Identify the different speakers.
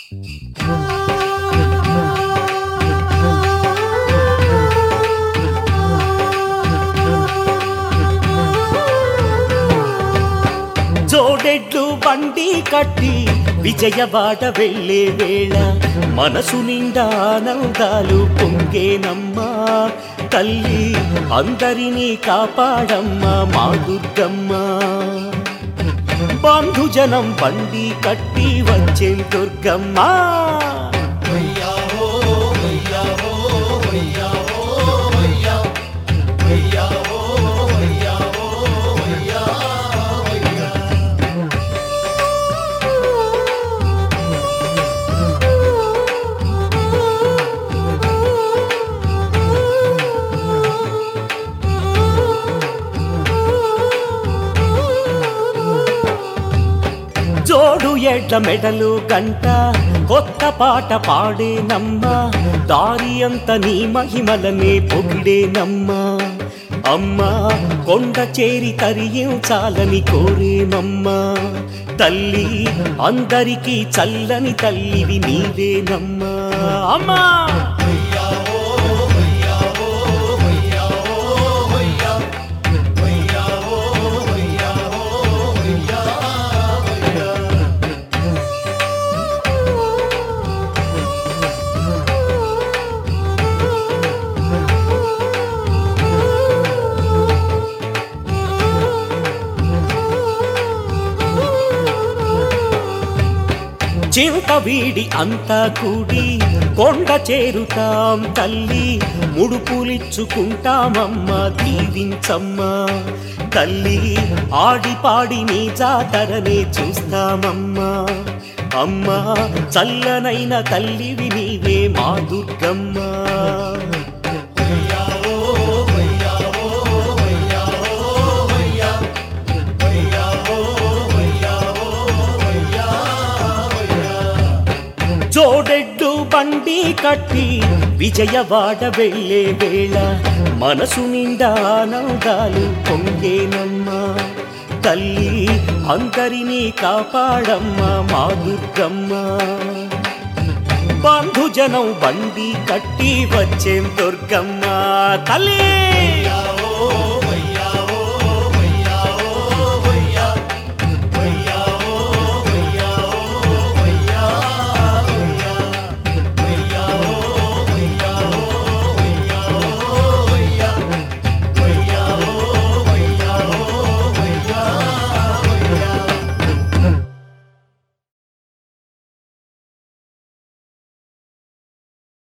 Speaker 1: జోడెడ్లు బండి కట్టి విజయవాడ వెళ్ళే వేళ మనసు నిండా ఆనందాలు పొంగేనమ్మా. తల్లి అందరినీ కాపాడమ్మా మా దుర్గమ్మ. బంధుజనం బండి కట్టి వచ్చే దుర్గమ్మ. జోడు ఎడ్ల మెడలు గంట కొత్త పాట పాడేనమ్మా. దారి అంత నీ మహిమలనే పొగిడేనమ్మా. అమ్మా కొండ చేరి తరించాలని కోరేనమ్మా. తల్లి అందరికీ చల్లని తల్లివి నీవేనమ్మా. అమ్మా చింత వీడి అంతా కూడి కొండ చేరుతాం తల్లి. ముడుపులిచ్చుకుంటామమ్మా దీవించమ్మా. తల్లి ఆడి పాడి నీ జాతరనే చూస్తామమ్మా. అమ్మా చల్లనైన తల్లివి నీవే మా దుర్గమ్మ. జోడెడ్డు బండి కట్టి విజయవాడ వెళ్ళే వేళ మనసు నిండా ఆనందాలు పొంగేనమ్మా. తల్లి అందరినీ కాపాడమ్మా మా దుర్గమ్మ. బంధుజనం బండి కట్టి వచ్చేం దుర్గమ్మ. తల్లి